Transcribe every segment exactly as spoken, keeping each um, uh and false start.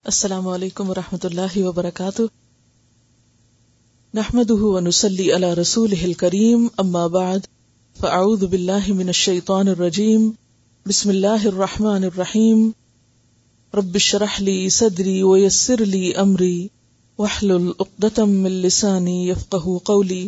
السلام علیکم ورحمۃ اللہ وبرکاتہ، نحمده ونصلی علی رسولہ الکریم، اما بعد فاعوذ باللہ من الشیطان الرجیم، بسم اللہ الرحمن الرحیم، رب اشرح لی صدری ویسر لی امری واحلل عقدۃ من لسانی یفقہوا قولی۔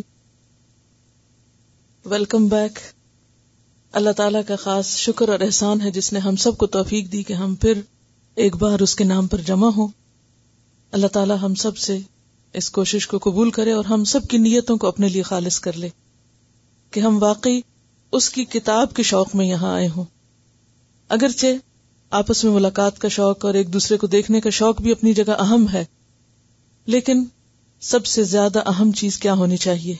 Welcome back. اللہ تعالیٰ کا خاص شکر اور احسان ہے جس نے ہم سب کو توفیق دی کہ ہم پھر ایک بار اس کے نام پر جمع ہوں۔ اللہ تعالیٰ ہم سب سے اس کوشش کو قبول کرے اور ہم سب کی نیتوں کو اپنے لیے خالص کر لے کہ ہم واقعی اس کی کتاب کے شوق میں یہاں آئے ہوں۔ اگرچہ آپس میں ملاقات کا شوق اور ایک دوسرے کو دیکھنے کا شوق بھی اپنی جگہ اہم ہے، لیکن سب سے زیادہ اہم چیز کیا ہونی چاہیے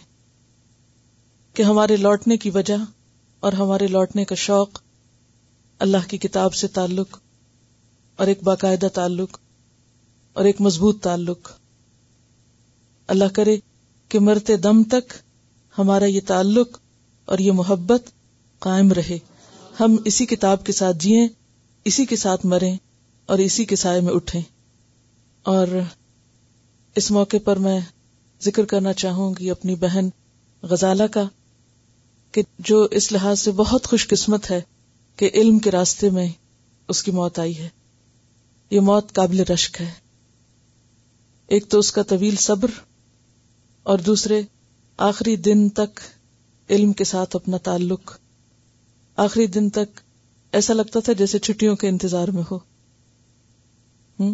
کہ ہمارے لوٹنے کی وجہ اور ہمارے لوٹنے کا شوق اللہ کی کتاب سے تعلق اور ایک باقاعدہ تعلق اور ایک مضبوط تعلق۔ اللہ کرے کہ مرتے دم تک ہمارا یہ تعلق اور یہ محبت قائم رہے، ہم اسی کتاب کے ساتھ جئیں، اسی کے ساتھ مریں اور اسی کے سائے میں اٹھیں۔ اور اس موقع پر میں ذکر کرنا چاہوں گی اپنی بہن غزالہ کا، کہ جو اس لحاظ سے بہت خوش قسمت ہے کہ علم کے راستے میں اس کی موت آئی ہے۔ یہ موت قابل رشک ہے، ایک تو اس کا طویل صبر اور دوسرے آخری دن تک علم کے ساتھ اپنا تعلق۔ آخری دن تک ایسا لگتا تھا جیسے چھٹیوں کے انتظار میں ہو۔ ہم؟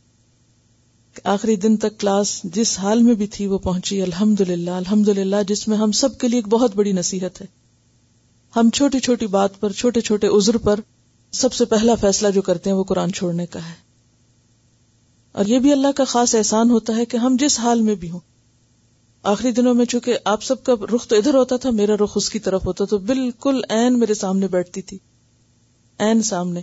آخری دن تک کلاس جس حال میں بھی تھی وہ پہنچی، الحمدللہ الحمدللہ، جس میں ہم سب کے لیے ایک بہت بڑی نصیحت ہے۔ ہم چھوٹی چھوٹی بات پر، چھوٹے چھوٹے عذر پر سب سے پہلا فیصلہ جو کرتے ہیں وہ قرآن چھوڑنے کا ہے۔ اور یہ بھی اللہ کا خاص احسان ہوتا ہے کہ ہم جس حال میں بھی ہوں، آخری دنوں میں چونکہ آپ سب کا رخ تو ادھر ہوتا تھا، میرا رخ اس کی طرف ہوتا، تو بالکل عین میرے سامنے بیٹھتی تھی، عین سامنے۔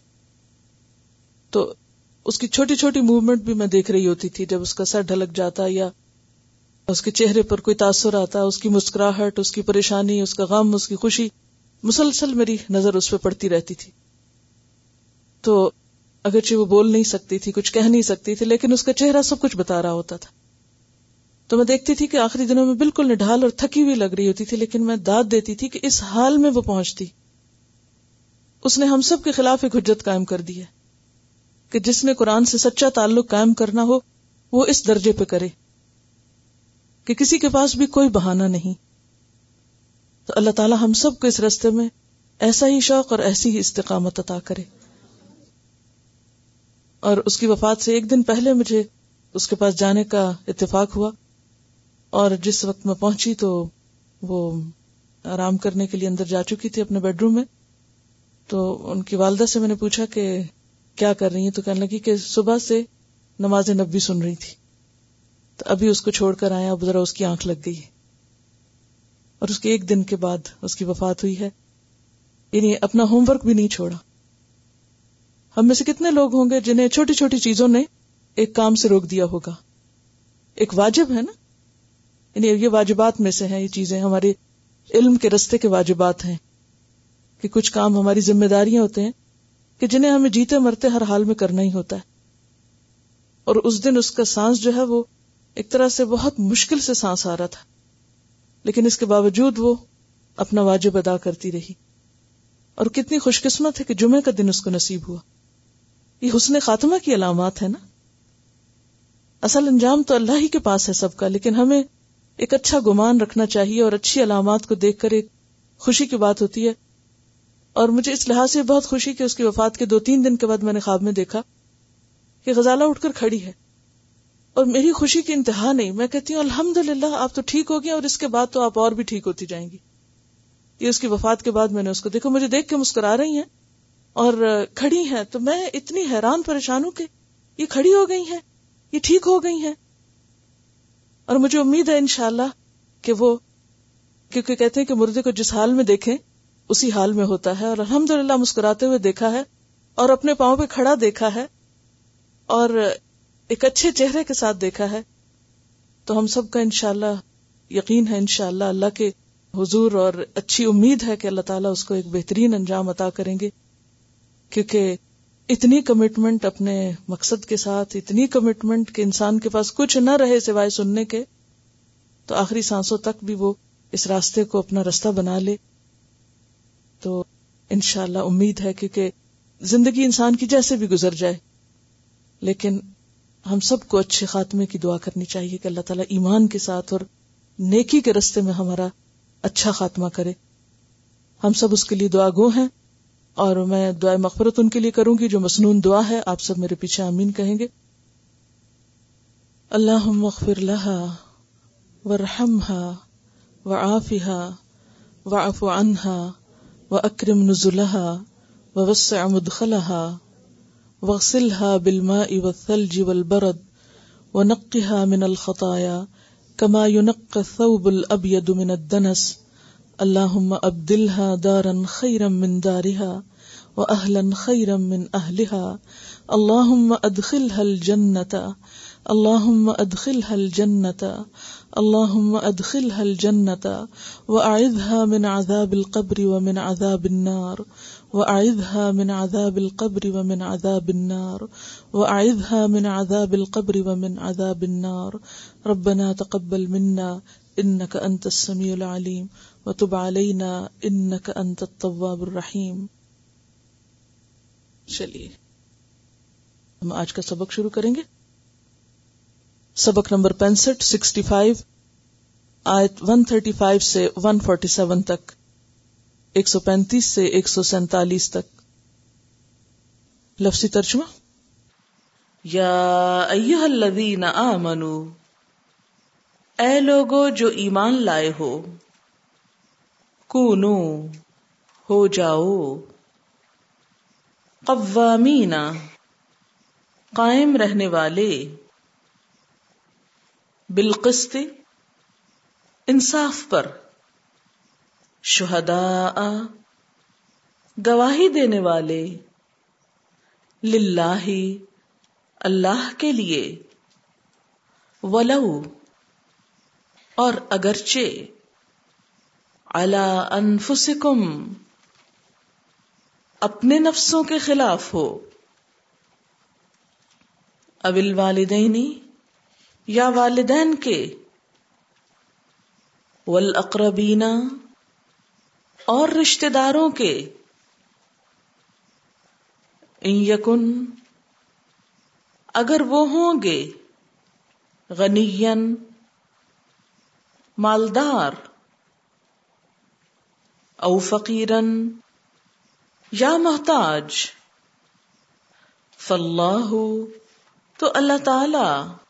تو اس کی چھوٹی چھوٹی موومنٹ بھی میں دیکھ رہی ہوتی تھی، جب اس کا سر ڈھلک جاتا یا اس کے چہرے پر کوئی تاثر آتا، اس کی مسکراہٹ، اس کی پریشانی، اس کا غم، اس کی خوشی، مسلسل میری نظر اس پہ پڑتی رہتی تھی۔ تو اگرچہ وہ بول نہیں سکتی تھی، کچھ کہہ نہیں سکتی تھی، لیکن اس کا چہرہ سب کچھ بتا رہا ہوتا تھا۔ تو میں دیکھتی تھی کہ آخری دنوں میں بالکل نڈھال اور تھکی ہوئی لگ رہی ہوتی تھی، لیکن میں داد دیتی تھی کہ اس حال میں وہ پہنچتی۔ اس نے ہم سب کے خلاف ایک حجت قائم کر دی ہے کہ جس نے قرآن سے سچا تعلق قائم کرنا ہو وہ اس درجے پہ کرے کہ کسی کے پاس بھی کوئی بہانہ نہیں۔ تو اللہ تعالی ہم سب کو اس راستے میں ایسا ہی شوق اور ایسی ہی استقامت عطا کرے۔ اور اس کی وفات سے ایک دن پہلے مجھے اس کے پاس جانے کا اتفاق ہوا، اور جس وقت میں پہنچی تو وہ آرام کرنے کے لیے اندر جا چکی تھی اپنے بیڈ روم میں۔ تو ان کی والدہ سے میں نے پوچھا کہ کیا کر رہی ہیں، تو کہنے لگی کہ صبح سے نماز نبی سن رہی تھی، تو ابھی اس کو چھوڑ کر آیا، اب ذرا اس کی آنکھ لگ گئی، اور اس کے ایک دن کے بعد اس کی وفات ہوئی ہے۔ یعنی اپنا ہوم ورک بھی نہیں چھوڑا۔ ہم میں سے کتنے لوگ ہوں گے جنہیں چھوٹی چھوٹی چیزوں نے ایک کام سے روک دیا ہوگا۔ ایک واجب ہے نا، یعنی یہ واجبات میں سے ہیں، یہ چیزیں ہمارے علم کے رستے کے واجبات ہیں کہ کچھ کام ہماری ذمہ داریاں ہوتے ہیں کہ جنہیں ہمیں جیتے مرتے ہر حال میں کرنا ہی ہوتا ہے۔ اور اس دن اس کا سانس جو ہے وہ ایک طرح سے بہت مشکل سے سانس آ رہا تھا، لیکن اس کے باوجود وہ اپنا واجب ادا کرتی رہی۔ اور کتنی خوش قسمت ہے کہ جمعے کا دن اس کو نصیب ہوا۔ یہ حسن خاتمہ کی علامات ہے نا۔ اصل انجام تو اللہ ہی کے پاس ہے سب کا، لیکن ہمیں ایک اچھا گمان رکھنا چاہیے، اور اچھی علامات کو دیکھ کر ایک خوشی کی بات ہوتی ہے۔ اور مجھے اس لحاظ سے بہت خوشی کہ اس کی وفات کے دو تین دن کے بعد میں نے خواب میں دیکھا کہ غزالہ اٹھ کر کھڑی ہے، اور میری خوشی کی انتہا نہیں۔ میں کہتی ہوں الحمدللہ آپ تو ٹھیک ہو گئی، اور اس کے بعد تو آپ اور بھی ٹھیک ہوتی جائیں گی۔ یہ اس کی وفات کے بعد میں نے اس کو دیکھا، مجھے دیکھ کے مسکرا رہی ہیں اور کھڑی ہیں، تو میں اتنی حیران پریشان ہوں کہ یہ کھڑی ہو گئی ہیں، یہ ٹھیک ہو گئی ہیں۔ اور مجھے امید ہے انشاءاللہ کہ وہ، کیونکہ کہتے ہیں کہ مردے کو جس حال میں دیکھیں اسی حال میں ہوتا ہے، اور الحمدللہ مسکراتے ہوئے دیکھا ہے، اور اپنے پاؤں پہ کھڑا دیکھا ہے، اور ایک اچھے چہرے کے ساتھ دیکھا ہے۔ تو ہم سب کا انشاءاللہ یقین ہے انشاءاللہ اللہ کے حضور، اور اچھی امید ہے کہ اللہ تعالیٰ اس کو ایک بہترین انجام عطا کریں گے، کیونکہ اتنی کمٹمنٹ اپنے مقصد کے ساتھ، اتنی کمٹمنٹ کہ انسان کے پاس کچھ نہ رہے سوائے سننے کے، تو آخری سانسوں تک بھی وہ اس راستے کو اپنا راستہ بنا لے. تو انشاءاللہ امید ہے کیونکہ زندگی انسان کی جیسے بھی گزر جائے، لیکن ہم سب کو اچھے خاتمے کی دعا کرنی چاہیے کہ اللہ تعالیٰ ایمان کے ساتھ اور نیکی کے راستے میں ہمارا اچھا خاتمہ کرے. ہم سب اس کے لیے دعا گو ہیں، اور میں دعائے مغفرت ان کے لیے کروں گی جو مسنون دعا ہے. آپ سب میرے پیچھے آمین کہیں گے. اللہم اغفر لها وارحمها وعافها واعف عنها واکرم نزلها ووسع مدخلها واغسلها بالماء والثلج والبرد ونقها من الخطايا كما ينقى الثوب الابيض من الدنس. اللهم ابدلها دارا خيرا من دارها واهلا خيرا من اهلها. اللهم ادخلها الجنة اللهم ادخلها الجنة اللهم ادخلها الجنة واعذها من عذاب القبر ومن عذاب النار واعذها من عذاب القبر ومن عذاب النار واعذها من عذاب القبر ومن عذاب النار. ربنا تقبل منا انك انت السميع العليم وتب علينا انك انت التواب الرحيم. چلیے ہم آج کا سبق شروع کریں گے. سبق نمبر پینسٹھ سکسٹی فائیو آیت ون تھرٹی فائیو سے ون فورٹی سیون تک، ایک سو پینتیس سے ایک سو سینتالیس تک. لفظی ترجمہ. یا ایھا الذین آمنوا، اے لوگو جو ایمان لائے ہو، کونو ہو جاؤ، قوامین قائم رہنے والے، بالقسط انصاف پر، شہداء گواہی دینے والے، للہ اللہ کے لیے، ولو اور اگرچہ، علی انفسکم اپنے نفسوں کے خلاف ہو، او الوالدین یا والدین کے، والاقربین اور رشتہ داروں کے، ان یکن اگر وہ ہوں گے، غنین مالدار، او فقیرن یا محتاج، فاللہ تو اللہ تعالی،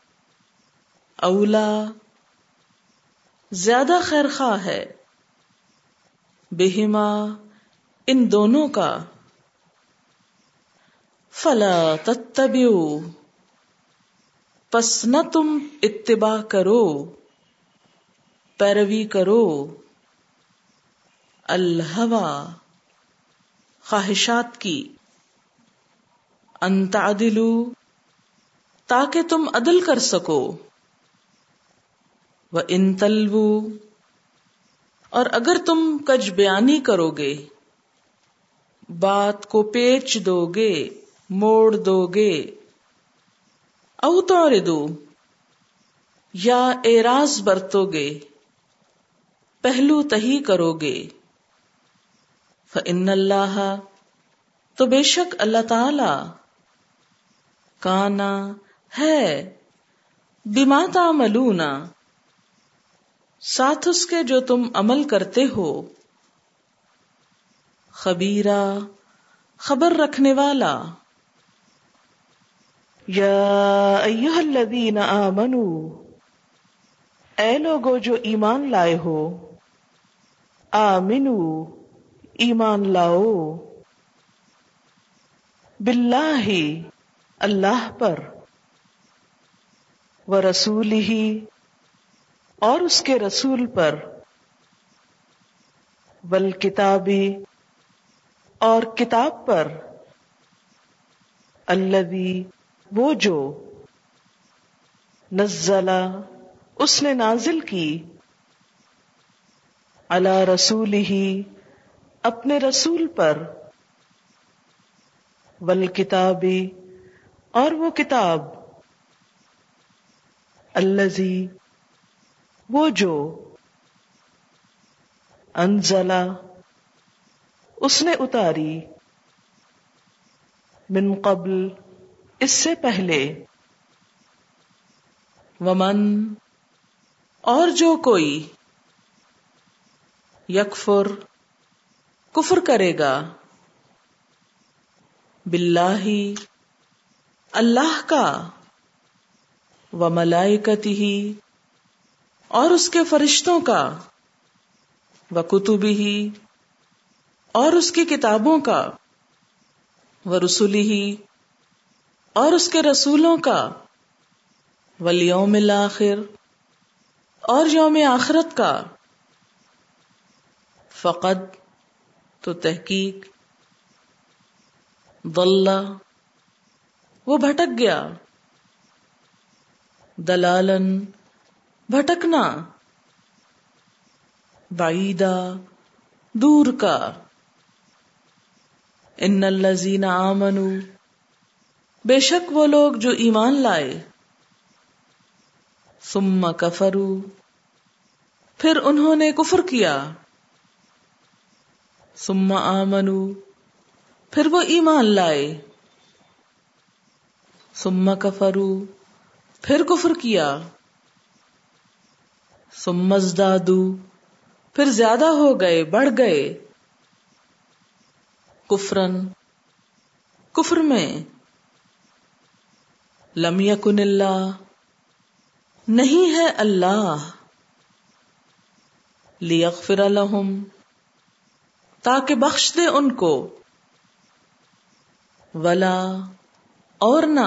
اولا زیادہ خیر خواہ ہے، بہما ان دونوں کا، فلا تتبعوا پس نہ تم اتباع کرو، پیروی کرو، الہوی خواہشات کی، ان تعدلوا تاکہ تم عدل کر سکو، وَإِن تَلْوُوا اور اگر تم کج بیانی کرو گے، بات کو پیچ دو گے، موڑ دو گے، او تعرضوا یا اعراض برتو گے، پہلو تہی کرو گے، فَإِنَّ اللَّهَ تو بے شک اللہ تعالی، کانا ہے، بما تعملون ساتھ اس کے جو تم عمل کرتے ہو، خبیرا خبر رکھنے والا. یا ایھا الذین آمنوا اے لوگو جو ایمان لائے ہو، آمنو ایمان لاؤ، باللہ اللہ پر، ورسولہ اور اس کے رسول پر، والکتاب اور کتاب پر، الذی وہ جو، نزل اس نے نازل کی، علی رسولہ اپنے رسول پر، والکتابی اور وہ کتاب، الذی وہ جو، انزلہ اس نے اتاری، من قبل اس سے پہلے، ومن اور جو کوئی، یکفر کفر کرے گا، باللہ اللہ کا، وملائکتہ اور اس کے فرشتوں کا، وکتبہ اور اس کی کتابوں کا، ورسلہ اور اس کے رسولوں کا، والیوم الآخر اور یوم آخرت کا، فقد تو تحقیق، ضل وہ بھٹک گیا، ضلالا بھٹکنا، بعیدا دور کا، ان الذین آمنوا بے شک وہ لوگ جو ایمان لائے، ثم کفروا پھر انہوں نے کفر کیا، ثم آمنوا پھر وہ ایمان لائے، ثم کفروا پھر کفر کیا، ثم ازدادوا پھر زیادہ ہو گئے، بڑھ گئے، کفرن کفر میں، لم یکن اللہ نہیں ہے اللہ، لیغفر لہم تاکہ بخش دے ان کو، ولا اور نہ،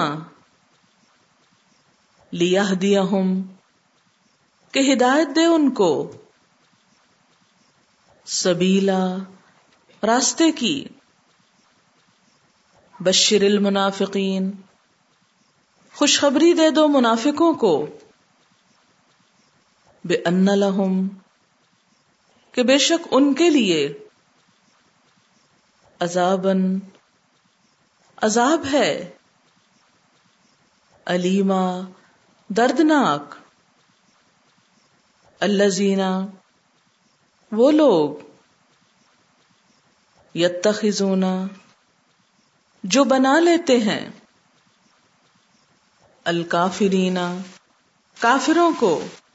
لیہدیہم کہ ہدایت دے ان کو، سبیلا راستے کی، بشر المنافقین خوشخبری دے دو منافقوں کو، بِأَنَّ لَهُمْ کہ بے شک ان کے لیے، عذاباً عذاب ہے، علیما دردناک، الذین وہ لوگ، یتخذون جو بنا لیتے ہیں، الکافرین کافروں کو،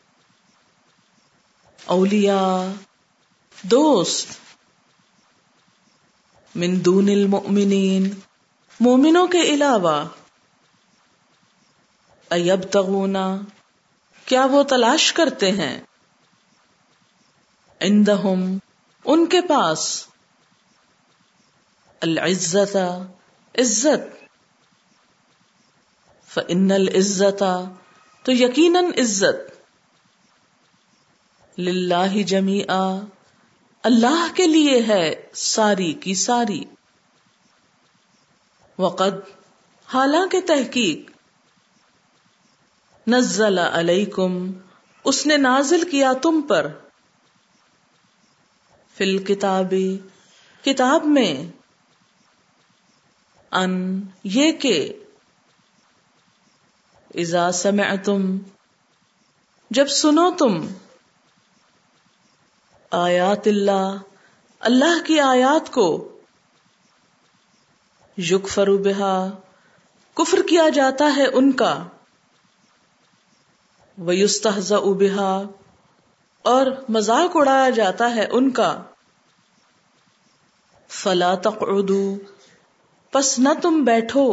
اولیاء دوست، من دون المؤمنین مومنوں کے علاوہ، ایبتغون کیا وہ تلاش کرتے ہیں، عندہم ان کے پاس، العزت عزت، فإن العزت تو یقیناً عزت، للہ جمیعا اللہ کے لیے ہے ساری کی ساری، وقد حالانکہ تحقیق، نزل علیکم اس نے نازل کیا تم پر، فی الکتاب کتاب میں، ان یہ کہ، اذا سمعتم جب سنو تم، آیات اللہ اللہ کی آیات کو، یکفر بہا کفر کیا جاتا ہے ان کا، ویستہزأ بہا اور مذاق اڑایا جاتا ہے ان کا، فلا تقعدوا پس نہ تم بیٹھو،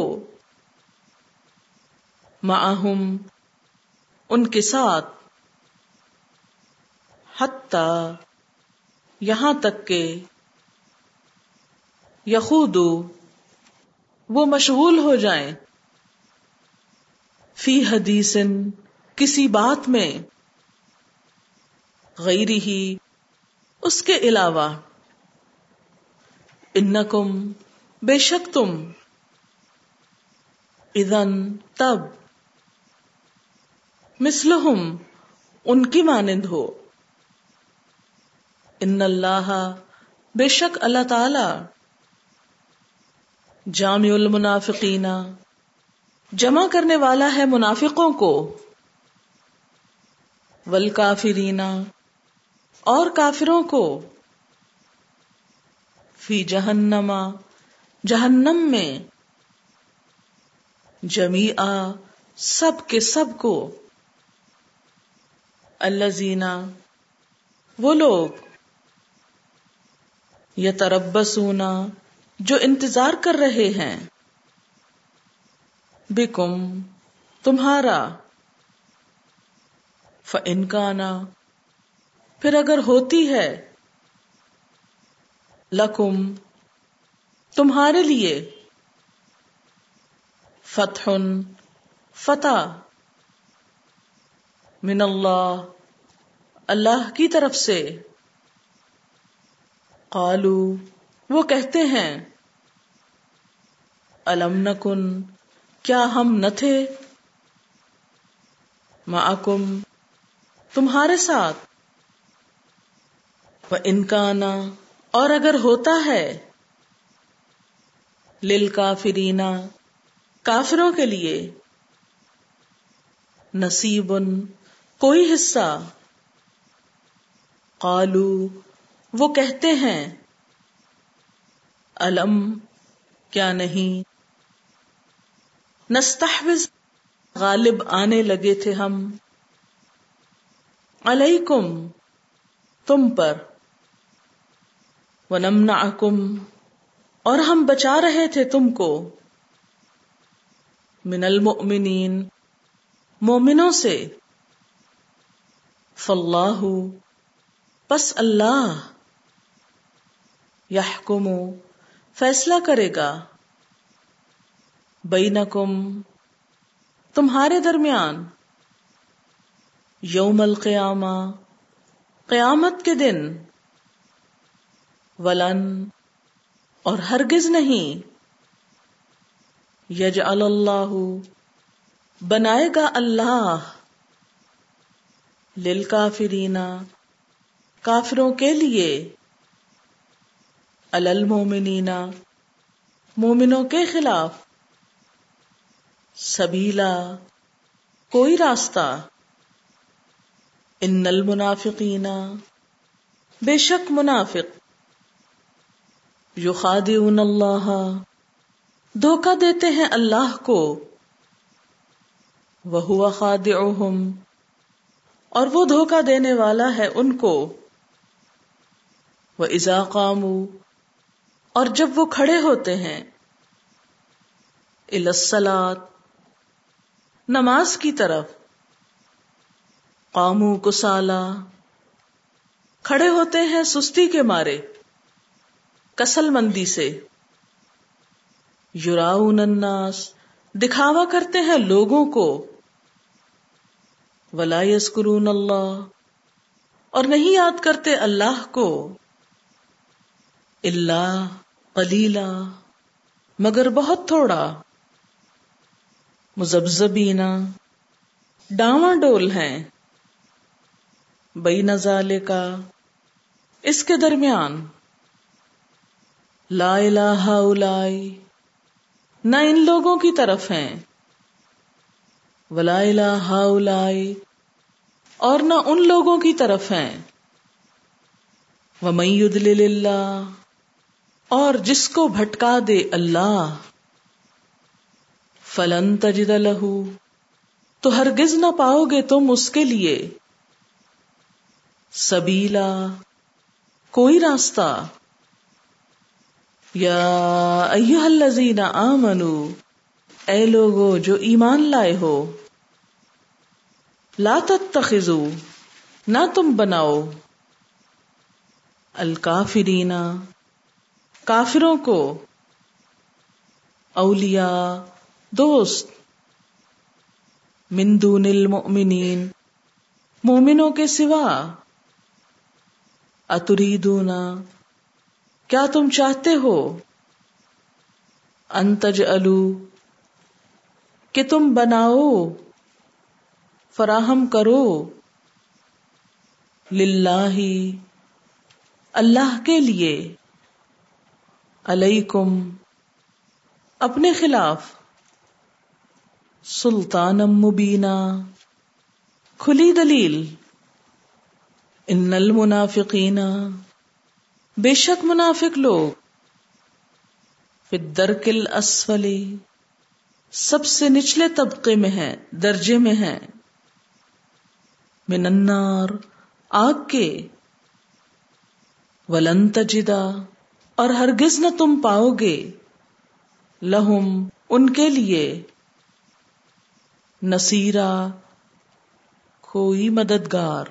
معہم ان کے ساتھ، حتی یہاں تک کہ، یخوضوا وہ مشغول ہو جائیں، فی حدیث کسی بات میں، غیرہ اس کے علاوہ، انکم بے شک تم، اذن تب، مثلہم ان کی مانند ہو، ان اللہ بے شک اللہ تعالی، جامع المنافقین، جمع کرنے والا ہے منافقوں کو، والکافرین، اور کافروں کو، فی جہنم، جہنم میں، جمیعا، سب کے سب کو، الذین، وہ لوگ، یتربصون، جو انتظار کر رہے ہیں، بکم، تمہارا، فإن کان، پھر اگر ہوتی ہے، لکم، تمہارے لیے، فتح، فتح، من اللہ، اللہ کی طرف سے، قالو، وہ کہتے ہیں، الم نکن، کیا ہم نہ تھے، معکم، تمہارے ساتھ، وَإِن کَانَ، اور اگر ہوتا ہے، للکافرین، کافروں کے لیے، نصیب، کوئی حصہ، قالو، وہ کہتے ہیں، الم، کیا نہیں، نستحوذ، غالب آنے لگے تھے ہم، علیکم، تم پر، ونمنعکم، اور ہم بچا رہے تھے تم کو، من المؤمنین، مومنوں سے، فاللہ، پس اللہ، یحکم، فیصلہ کرے گا، بینکم، تمہارے درمیان، یوم القیامہ، قیامت کے دن، ولن، اور ہرگز نہیں، یجعل اللہ، بنائے گا اللہ، للکافرین، کافروں کے لیے، علی المؤمنین، مومنوں کے خلاف، سبیلا، کوئی راستہ، ان المنافقین، بے شک منافق، یخادعون اللہ، دھوکہ دیتے ہیں اللہ کو، وہو خادعہم، اور وہ دھوکہ دینے والا ہے ان کو، وَإِذَا قَامُوا، اور جب وہ کھڑے ہوتے ہیں، إِلَى الصَّلَاةِ، نماز کی طرف، قاموا کسالى، کھڑے ہوتے ہیں سستی کے مارے، کسل مندی سے، یراؤن الناس، دکھاوا کرتے ہیں لوگوں کو، ولا یذکرون اللہ، اور نہیں یاد کرتے اللہ کو، الا قلیلا، مگر بہت تھوڑا، مذبذبین، ڈاواں ڈول ہیں، بین ذالک، اس کے درمیان، لا الہ ہؤلاء، نہ ان لوگوں کی طرف ہیں، ولا الہ ہؤلاء، اور نہ ان لوگوں کی طرف ہیں، ومن یضلل اللہ، اور جس کو بھٹکا دے اللہ، فلن تجد لہ، تو ہرگز نہ پاؤ گے تم اس کے لیے، سبیلا، کوئی راستہ، یا ایھا الذین آمنوا، اے لوگو جو ایمان لائے ہو، لا تتخذوا، نہ تم بناؤ، الکافرین، کافروں کو، اولیاء، دوست، من دون المؤمنین، مومنوں کے سوا، اتریدون، کیا تم چاہتے ہو، ان تجعلوا، کہ تم بناؤ، فراہم کرو، للہ، اللہ کے لیے، علیکم، اپنے خلاف سلطانم مبینہ کھلی دلیل، ان المنافقین بے شک منافق لوگ، فی الدرک الاسفل سب سے نچلے طبقے میں ہیں، درجے میں ہیں، من النار آگ کے، ولن تجدا اور ہرگز نہ تم پاؤ گے، لہم ان کے لیے، نصیرا کوئی مددگار،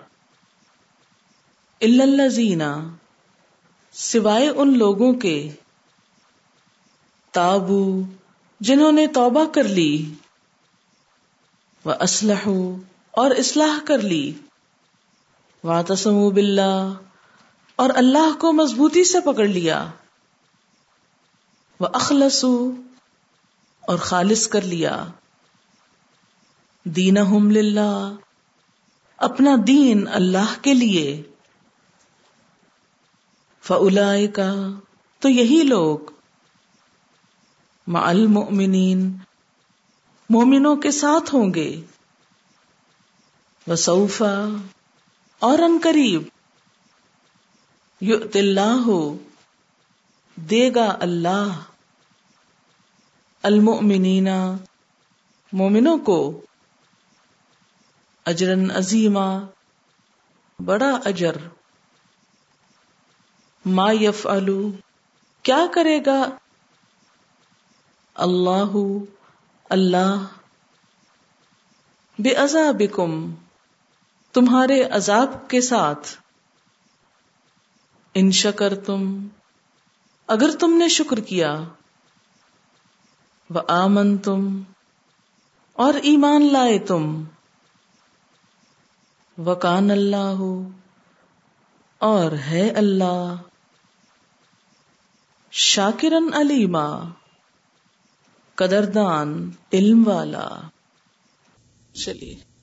الا الذین سوائے ان لوگوں کے، تابو جنہوں نے توبہ کر لی، واصلحوا اور اصلاح کر لی، واعتصموا باللہ اور اللہ کو مضبوطی سے پکڑ لیا، واخلصوا اور خالص کر لیا، دینہم للہ اپنا دین اللہ کے لیے، فاولئک تو یہی لوگ، مع المؤمنین مومنوں کے ساتھ ہوں گے، وسوف اور ان قریب، یؤتی اللہ دے گا اللہ، المؤمنین مومنوں کو، اجرا عظیما بڑا اجر، ما یفعل کیا کرے گا، اللہ اللہ، بعذابکم تمہارے عذاب کے ساتھ، ان شکرتم اگر تم نے شکر کیا، وآمنتم اور ایمان لائے تم، وکان اللہ اور ہے اللہ، شاکرن علیما قدردان علم والا۔ چلیے